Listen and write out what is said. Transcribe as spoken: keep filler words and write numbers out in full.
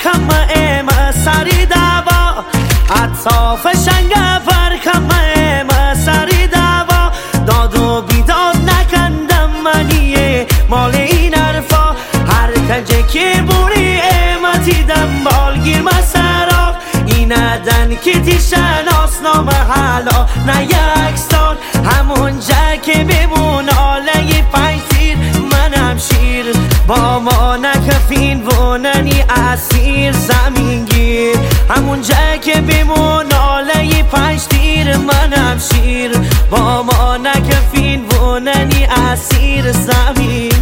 برکم مساری دوا اطراف شنگ برکم مساری دوا داد و بیداد نکندم منیه مال این حرفا هر کجه که بوری امتی دنبالگیر مسرا این ادن که تیشناس نام حالا نه یکستان همون جا که بمون آله پنج تیر منم شیر با ما نکفین وننی اسیر زمین گیر همون جا که بمون آله پنج تیر منم شیر با ما نکفین وننی اسیر زمین